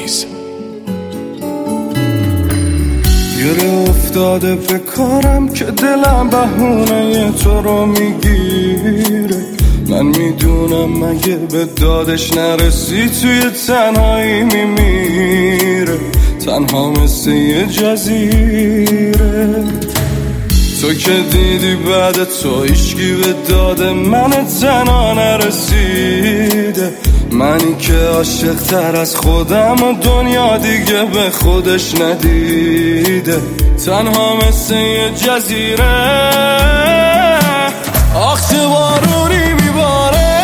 نیز. گره افتاده به کارم که دلم بهونه تو رو میگیره. من میدونم مگه به دادش نرسی توی تنهایی میمیره. تنها مثل یه جزیره. تو که دیدی بعد تو هیچکی به داد من تنها نرسیده. منی که عاشق تر از خودم و دنیا دیگه به خودش ندیده. تنها مثل یه جزیره. آخ چه بارونی میباره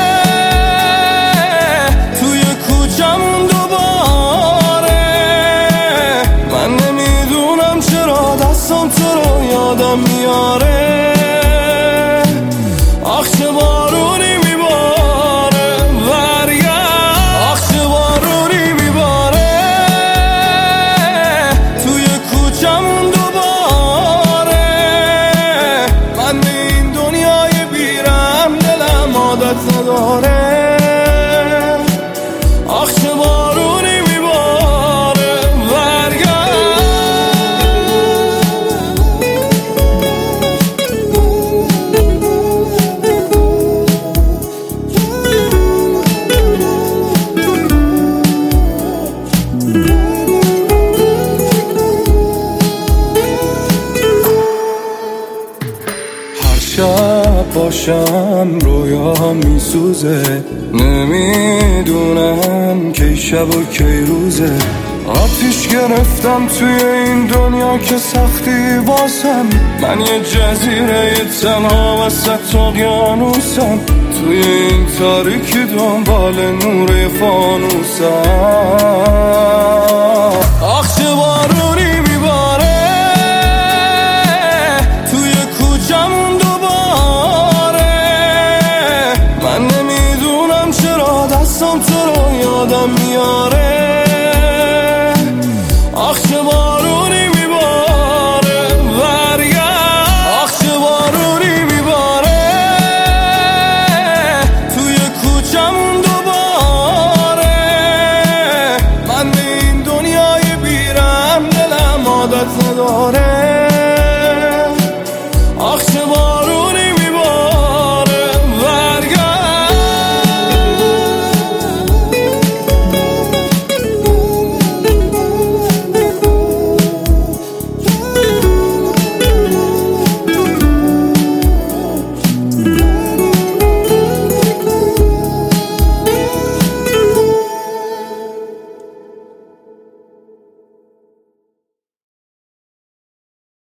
توی کوچمون دوباره. من نمیدونم چرا دستم تو رو یادم میاره. آخ چه بارونی میباره برگرد. آخ چه بارونی میباره توی کوچمون دوباره. من به این دنیای بیرم دلم عادت نداره. آخ چه بارونی میباره برگرد. هر شب باشم رویاهم میسوزه. نمیدونم کی شب و کی روزه. آتیش گرفتم توی این دنیا که سختی واسم. من یه جزیره تنها وسط اقیانوسم. توی این تاریکی دنبال نور فانوسم. آخ چه بارونی میباره توی کوچمون دوباره. من نمیدونم چرا دستم تو رو یادم میاره.